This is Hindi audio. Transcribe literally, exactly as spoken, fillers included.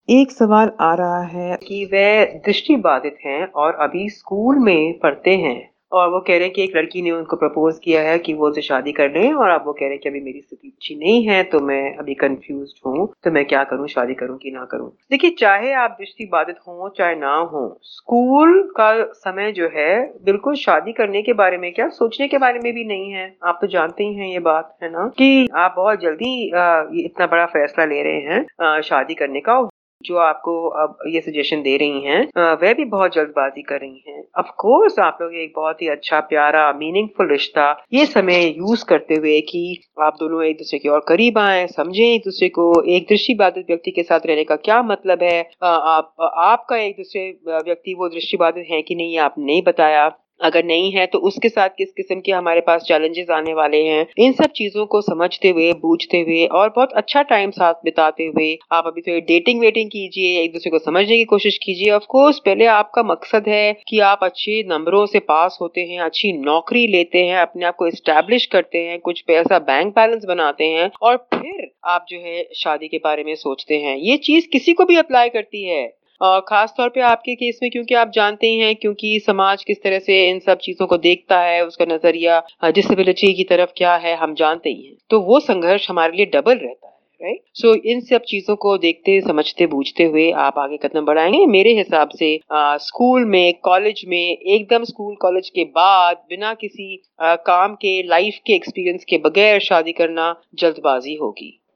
एक सवाल आ रहा है कि वह दृष्टिबाधित हैं और अभी स्कूल में पढ़ते हैं और वो कह रहे हैं कि एक लड़की ने उनको प्रपोज किया है कि वो उनसे शादी कर लें और अब वो कह रहे हैं कि अभी मेरी स्थिति अच्छी नहीं है तो मैं अभी कंफ्यूज्ड हूँ, तो मैं क्या करूँ, शादी करूँ कि ना करूँ। देखिए, चाहे आप दृष्टिबाधित हों चाहे ना हो, स्कूल का समय जो है बिल्कुल शादी करने के बारे में क्या सोचने के बारे में भी नहीं है। आप तो जानते ही हैं ये बात, है ना, कि आप बहुत जल्दी अ, ये इतना बड़ा फैसला ले रहे हैं अ, शादी करने का। जो आपको अब ये सजेशन दे रही हैं अ, वह भी बहुत जल्दबाजी कर रही हैं। ऑफ कोर्स आप लोग एक बहुत ही अच्छा, प्यारा, मीनिंगफुल रिश्ता ये समय यूज करते हुए कि आप दोनों एक दूसरे के और करीब आए, समझें एक दूसरे को। एक दृष्टिबाधित व्यक्ति के साथ रहने का क्या मतलब है? अ, आप आपका एक दूसरे व्यक्ति वो दृष्टिबाधित है कि नहीं, आपने नहीं बताया। अगर नहीं है तो उसके साथ किस किस्म के हमारे पास चैलेंजेस आने वाले हैं, इन सब चीजों को समझते हुए, बूझते हुए और बहुत अच्छा टाइम साथ बिताते हुए आप अभी तो डेटिंग वेटिंग कीजिए, एक दूसरे को समझने की कोशिश कीजिए। ऑफ कोर्स पहले आपका मकसद है कि आप अच्छे नंबरों से पास होते हैं, अच्छी नौकरी लेते हैं, अपने आप को एस्टैब्लिश करते हैं, कुछ पैसा बैंक बैलेंस बनाते हैं और फिर आप जो है शादी के बारे में सोचते हैं। ये चीज किसी को भी अप्लाई करती है और खास तौर पे आपके केस में, क्योंकि आप जानते ही हैं क्योंकि समाज किस तरह से इन सब चीजों को देखता है, उसका नजरिया डिसेबिलिटी की तरफ क्या है हम जानते ही हैं, तो वो संघर्ष हमारे लिए डबल रहता है। राइट, सो इन सब चीजों को देखते, समझते, बूझते हुए आप आगे कदम बढ़ाएंगे मेरे हिसाब से। आ, स्कूल में, कॉलेज में, एकदम स्कूल कॉलेज के बाद बिना किसी आ, काम के, लाइफ के एक्सपीरियंस के बगैर शादी करना जल्दबाजी होगी।